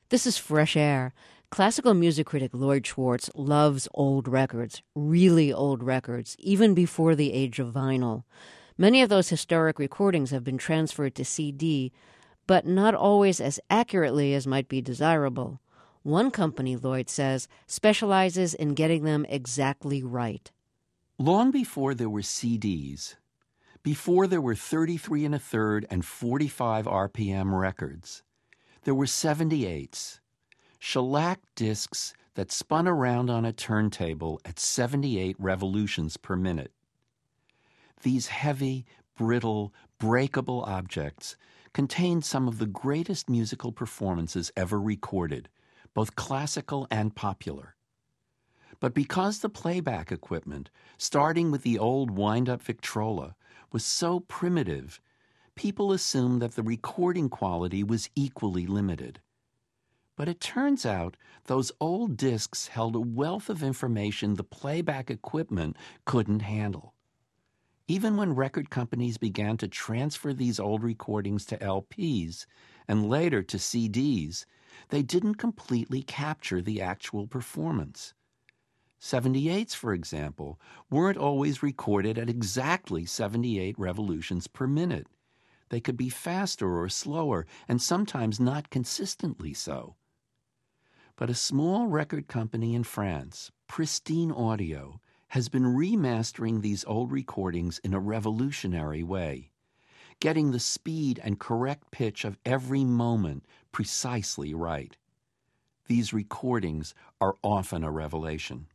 This is Fresh Air. Classical music critic Lloyd Schwartz loves old records, really old records, even before the age of vinyl. Many of those historic recordings have been transferred to CD, but not always as accurately as might be desirable. One company, Lloyd says, specializes in getting them exactly right. Long before there were CDs, before there were 33 1/3 and 45 RPM records, there were 78s, shellac discs that spun around on a turntable at 78 revolutions per minute. These heavy, brittle, breakable objects contained some of the greatest musical performances ever recorded, both classical and popular. But because the playback equipment, starting with the old wind-up Victrola, was so primitive, people assumed that the recording quality was equally limited. But it turns out those old discs held a wealth of information the playback equipment couldn't handle. Even when record companies began to transfer these old recordings to LPs and later to CDs, they didn't completely capture the actual performance. 78s, for example, weren't always recorded at exactly 78 revolutions per minute. They could be faster or slower, and sometimes not consistently so. But a small record company in France, Pristine Audio, has been remastering these old recordings in a revolutionary way, getting the speed and correct pitch of every moment precisely right. These recordings are often a revelation.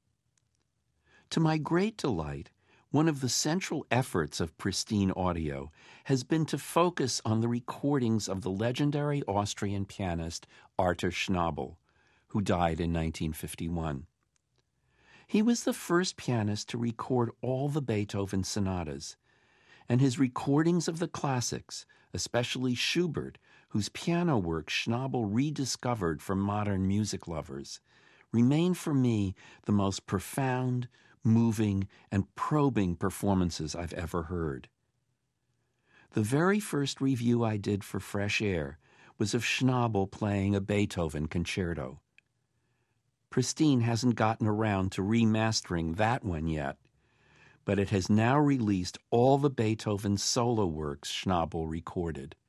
To my great delight, one of the central efforts of Pristine Audio has been to focus on the recordings of the legendary Austrian pianist Arthur Schnabel, who died in 1951. He was the first pianist to record all the Beethoven sonatas, and his recordings of the classics, especially Schubert, whose piano work Schnabel rediscovered for modern music lovers, remain for me the most profound, moving, and probing performances I've ever heard. The very first review I did for Fresh Air was of Schnabel playing a Beethoven concerto. Pristine hasn't gotten around to remastering that one yet, but it has now released all the Beethoven solo works Schnabel recorded.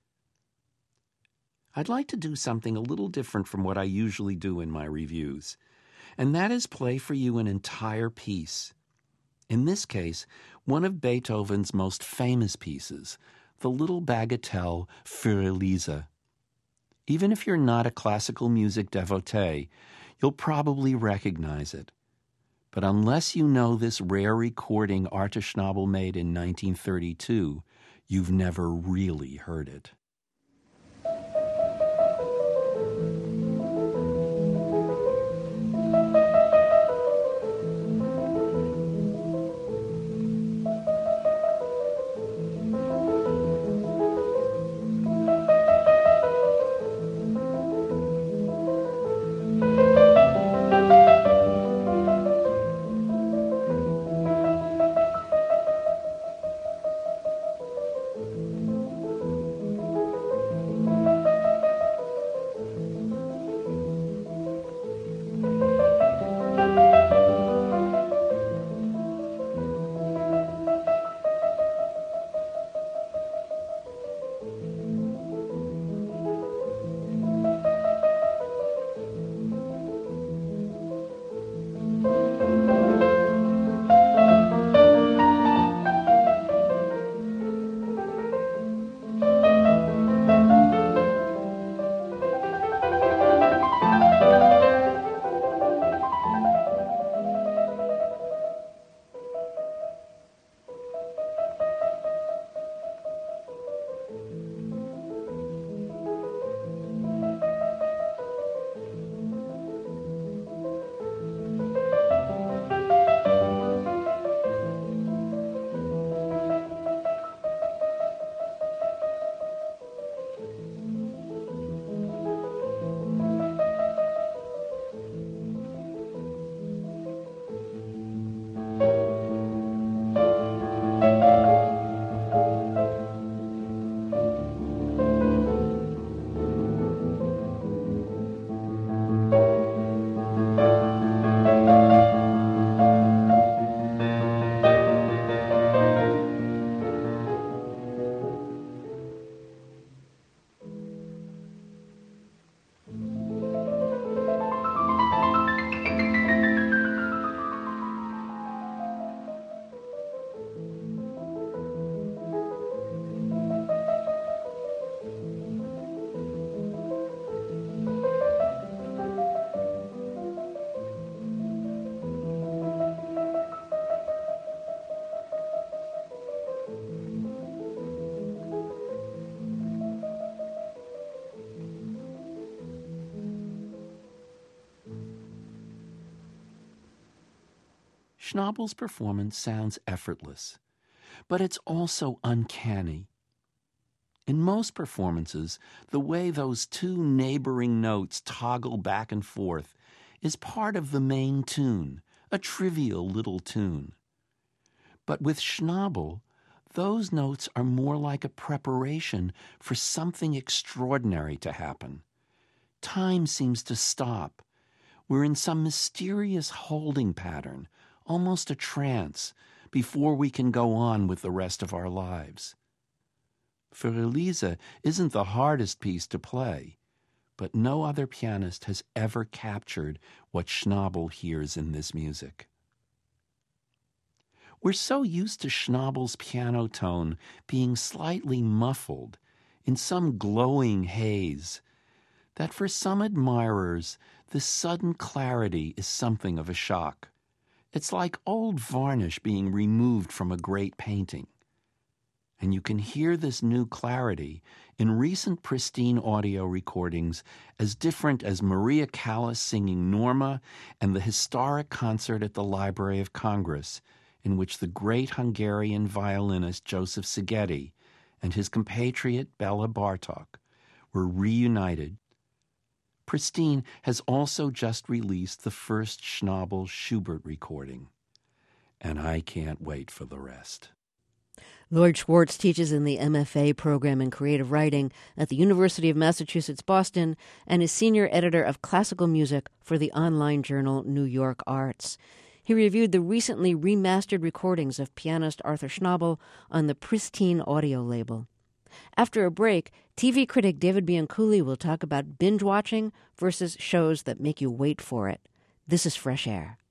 I'd like to do something a little different from what I usually do in my reviews, and that is play for you an entire piece. In this case, one of Beethoven's most famous pieces, the little bagatelle Für Elise. Even if you're not a classical music devotee, you'll probably recognize it. But unless you know this rare recording Arthur Schnabel made in 1932, you've never really heard it. Schnabel's performance sounds effortless, but it's also uncanny. In most performances, the way those two neighboring notes toggle back and forth is part of the main tune, a trivial little tune. But with Schnabel, those notes are more like a preparation for something extraordinary to happen. Time seems to stop. We're in some mysterious holding pattern, almost a trance, before we can go on with the rest of our lives. For Elise isn't the hardest piece to play, but no other pianist has ever captured what Schnabel hears in this music. We're so used to Schnabel's piano tone being slightly muffled, in some glowing haze, that for some admirers, this sudden clarity is something of a shock. It's like old varnish being removed from a great painting. And you can hear this new clarity in recent pristine audio recordings as different as Maria Callas singing Norma and the historic concert at the Library of Congress, in which the great Hungarian violinist Joseph Szigeti and his compatriot Bela Bartok were reunited. Pristine has also just released the first Schnabel Schubert recording, and I can't wait for the rest. Lloyd Schwartz teaches in the MFA program in creative writing at the University of Massachusetts, Boston, and is senior editor of classical music for the online journal New York Arts. He reviewed the recently remastered recordings of pianist Arthur Schnabel on the Pristine audio label. After a break, TV critic David Bianculli will talk about binge-watching versus shows that make you wait for it. This is Fresh Air.